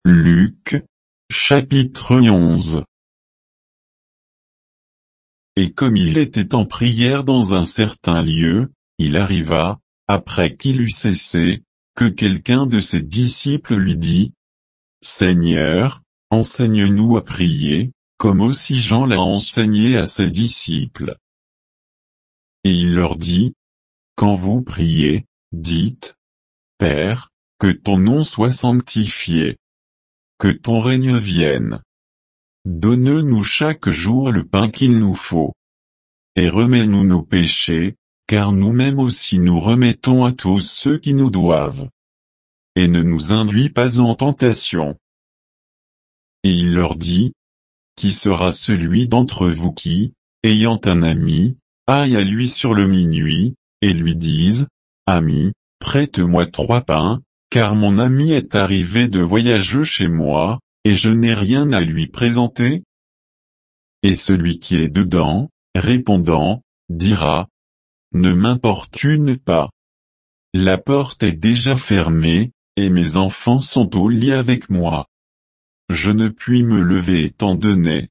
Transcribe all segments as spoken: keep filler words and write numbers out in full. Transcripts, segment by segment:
Luc, chapitre onze. Et comme il était en prière dans un certain lieu, il arriva, après qu'il eut cessé, que quelqu'un de ses disciples lui dit: Seigneur, enseigne-nous à prier, comme aussi Jean l'a enseigné à ses disciples. Et il leur dit: Quand vous priez, dites: Père, que ton nom soit sanctifié. Que ton règne vienne. Donne-nous chaque jour le pain qu'il nous faut. Et remets-nous nos péchés, car nous-mêmes aussi nous remettons à tous ceux qui nous doivent. Et ne nous induis pas en tentation. Et il leur dit: Qui sera celui d'entre vous qui, ayant un ami, aille à lui sur le minuit, et lui dise: Ami, prête-moi trois pains, car mon ami est arrivé de voyageux chez moi, et je n'ai rien à lui présenter? Et celui qui est dedans, répondant, dira: Ne m'importune pas. La porte est déjà fermée, et mes enfants sont au lit avec moi. Je ne puis me lever étant donné.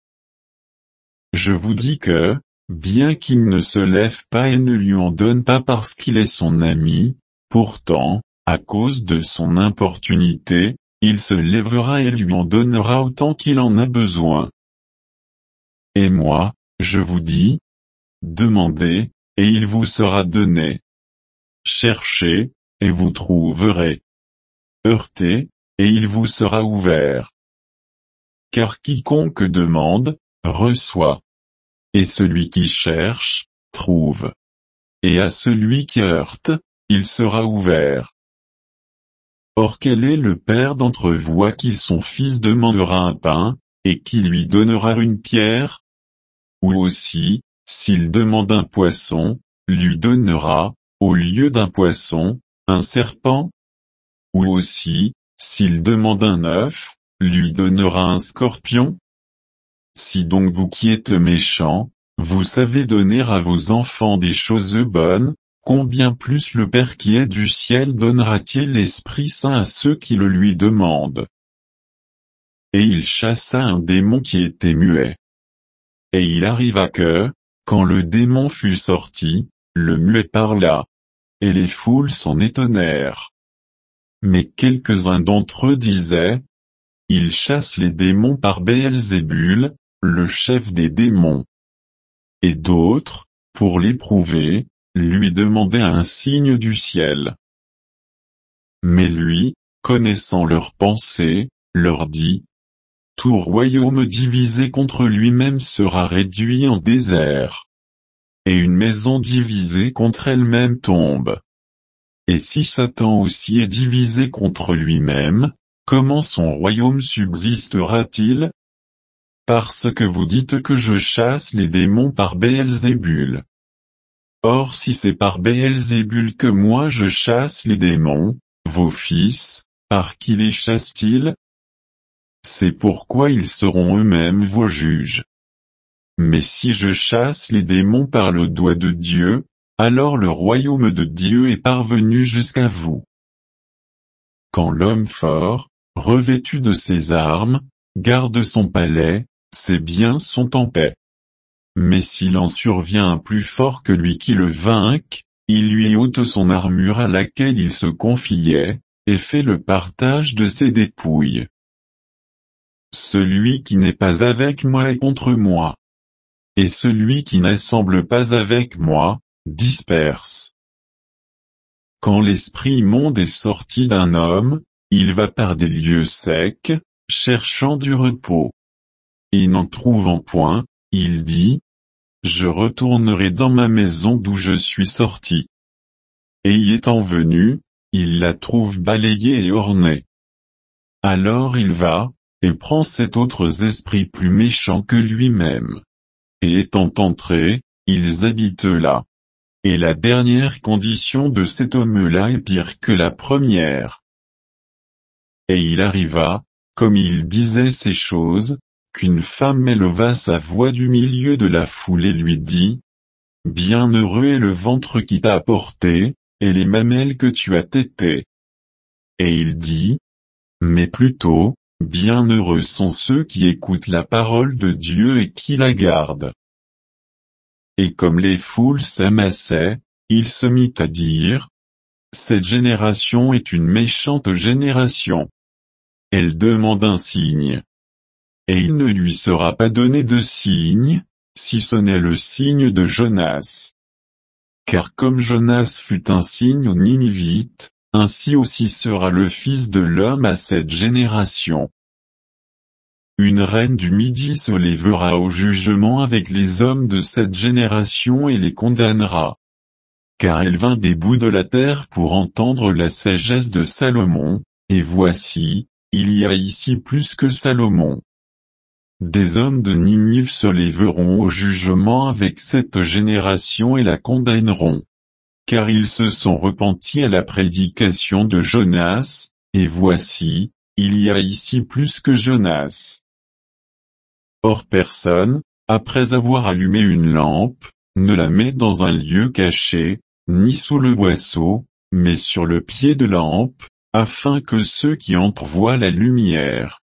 Je vous dis que, bien qu'il ne se lève pas et ne lui en donne pas parce qu'il est son ami, pourtant, à cause de son importunité, il se lèvera et lui en donnera autant qu'il en a besoin. Et moi, je vous dis: Demandez, et il vous sera donné. Cherchez, et vous trouverez. Heurtez, et il vous sera ouvert. Car quiconque demande, reçoit. Et celui qui cherche, trouve. Et à celui qui heurte, il sera ouvert. Or quel est le père d'entre vous à qui son fils demandera un pain, et qui lui donnera une pierre? Ou aussi, s'il demande un poisson, lui donnera, au lieu d'un poisson, un serpent? Ou aussi, s'il demande un œuf, lui donnera un scorpion? Si donc vous qui êtes méchants, vous savez donner à vos enfants des choses bonnes, combien plus le Père qui est du ciel donnera-t-il l'Esprit Saint à ceux qui le lui demandent? Et il chassa un démon qui était muet. Et il arriva que, quand le démon fut sorti, le muet parla. Et les foules s'en étonnèrent. Mais quelques-uns d'entre eux disaient: Il chasse les démons par Béelzébul, le chef des démons. Et d'autres, pour l'éprouver, lui demandaient un signe du ciel. Mais lui, connaissant leurs pensées, leur dit: Tout royaume divisé contre lui-même sera réduit en désert. Et une maison divisée contre elle-même tombe. Et si Satan aussi est divisé contre lui-même, comment son royaume subsistera-t-il? Parce que vous dites que je chasse les démons par Béelzébul. Or si c'est par Béelzébul que moi je chasse les démons, vos fils, par qui les chassent-ils? C'est pourquoi ils seront eux-mêmes vos juges. Mais si je chasse les démons par le doigt de Dieu, alors le royaume de Dieu est parvenu jusqu'à vous. Quand l'homme fort, revêtu de ses armes, garde son palais, ses biens sont en paix. Mais s'il en survient un plus fort que lui qui le vainque, il lui ôte son armure à laquelle il se confiait, et fait le partage de ses dépouilles. Celui qui n'est pas avec moi est contre moi. Et celui qui n'assemble pas avec moi, disperse. Quand l'esprit immonde est sorti d'un homme, il va par des lieux secs, cherchant du repos. Et n'en trouvant point, il dit: Je retournerai dans ma maison d'où je suis sorti. Et y étant venu, il la trouve balayée et ornée. Alors il va, et prend sept autres esprits plus méchants que lui-même. Et étant entrés, ils habitent là. Et la dernière condition de cet homme-là est pire que la première. Et il arriva, comme il disait ces choses, qu'une femme éleva sa voix du milieu de la foule et lui dit: Bienheureux est le ventre qui t'a apporté, et les mamelles que tu as tétées. Et il dit: mais plutôt, bienheureux sont ceux qui écoutent la parole de Dieu et qui la gardent. Et comme les foules s'amassaient, il se mit à dire, cette génération est une méchante génération. Elle demande un signe. Et il ne lui sera pas donné de signe, si ce n'est le signe de Jonas. Car comme Jonas fut un signe aux Ninivites, ainsi aussi sera le Fils de l'homme à cette génération. Une reine du Midi se lèvera au jugement avec les hommes de cette génération et les condamnera. Car elle vint des bouts de la terre pour entendre la sagesse de Salomon, et voici, il y a ici plus que Salomon. Des hommes de Ninive se lèveront au jugement avec cette génération et la condamneront. Car ils se sont repentis à la prédication de Jonas, et voici, il y a ici plus que Jonas. Or personne, après avoir allumé une lampe, ne la met dans un lieu caché, ni sous le boisseau, mais sur le pied de lampe, afin que ceux qui entrent voient la lumière.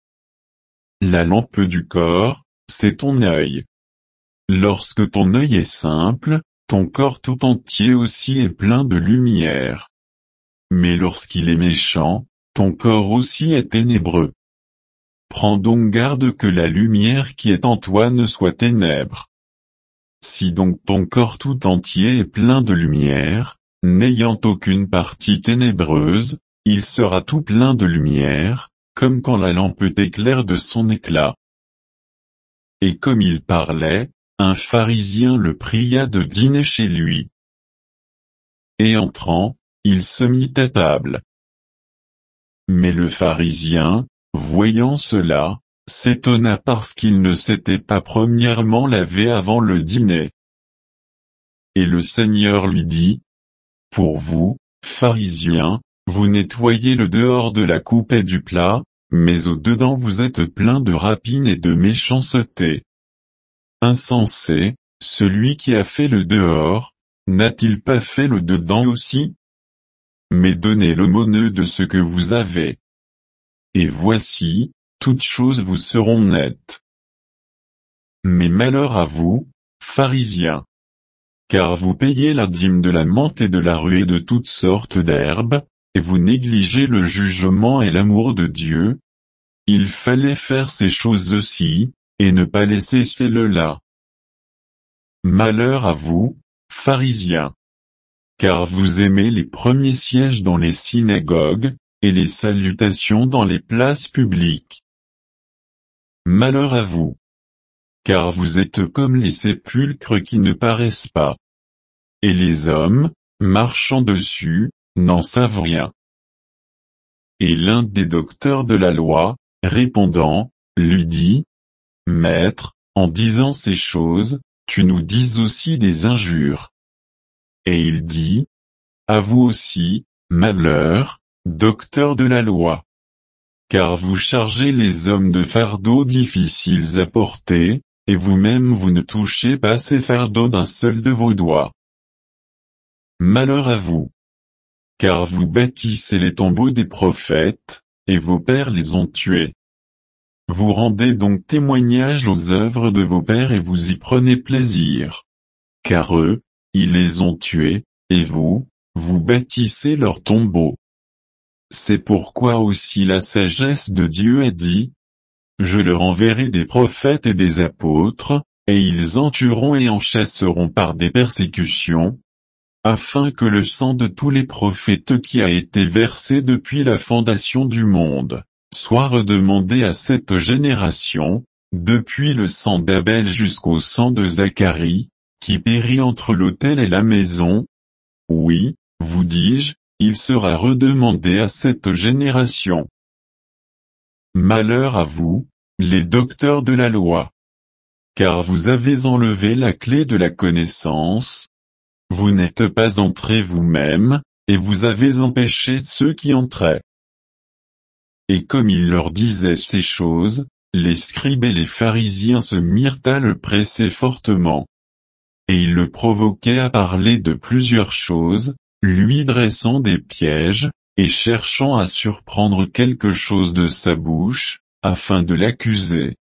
La lampe du corps, c'est ton œil. Lorsque ton œil est simple, ton corps tout entier aussi est plein de lumière. Mais lorsqu'il est méchant, ton corps aussi est ténébreux. Prends donc garde que la lumière qui est en toi ne soit ténèbres. Si donc ton corps tout entier est plein de lumière, n'ayant aucune partie ténébreuse, il sera tout plein de lumière, comme quand la lampe éclaire de son éclat. Et comme il parlait, un pharisien le pria de dîner chez lui. Et entrant, il se mit à table. Mais le pharisien, voyant cela, s'étonna parce qu'il ne s'était pas premièrement lavé avant le dîner. Et le Seigneur lui dit, « Pour vous, pharisiens, vous nettoyez le dehors de la coupe et du plat, mais au-dedans vous êtes pleins de rapine et de méchanceté. Insensé, celui qui a fait le dehors, n'a-t-il pas fait le dedans aussi? Mais donnez l'aumône de ce que vous avez. Et voici, toutes choses vous seront nettes. Mais malheur à vous, pharisiens! Car vous payez la dîme de la menthe et de la rue et de toutes sortes d'herbes, et vous négligez le jugement et l'amour de Dieu. Il fallait faire ces choses aussi, et ne pas laisser celles-là. Malheur à vous, pharisiens! Car vous aimez les premiers sièges dans les synagogues, et les salutations dans les places publiques. Malheur à vous! Car vous êtes comme les sépulcres qui ne paraissent pas. Et les hommes, marchant dessus, n'en savent rien. Et l'un des docteurs de la loi, répondant, lui dit, « Maître, en disant ces choses, tu nous dis aussi des injures. » Et il dit, « À vous aussi, malheur, docteur de la loi. Car vous chargez les hommes de fardeaux difficiles à porter, et vous-même vous ne touchez pas ces fardeaux d'un seul de vos doigts. Malheur à vous! Car vous bâtissez les tombeaux des prophètes, et vos pères les ont tués. Vous rendez donc témoignage aux œuvres de vos pères et vous y prenez plaisir. Car eux, ils les ont tués, et vous, vous bâtissez leurs tombeaux. C'est pourquoi aussi la sagesse de Dieu a dit, « Je leur enverrai des prophètes et des apôtres, et ils en tueront et en chasseront par des persécutions, afin que le sang de tous les prophètes qui a été versé depuis la fondation du monde, soit redemandé à cette génération, depuis le sang d'Abel jusqu'au sang de Zacharie, qui périt entre l'autel et la maison. Oui, vous dis-je, il sera redemandé à cette génération. Malheur à vous, les docteurs de la loi! Car vous avez enlevé la clé de la connaissance. Vous n'êtes pas entrés vous-même, et vous avez empêché ceux qui entraient. » Et comme il leur disait ces choses, les scribes et les pharisiens se mirent à le presser fortement. Et ils le provoquaient à parler de plusieurs choses, lui dressant des pièges, et cherchant à surprendre quelque chose de sa bouche, afin de l'accuser.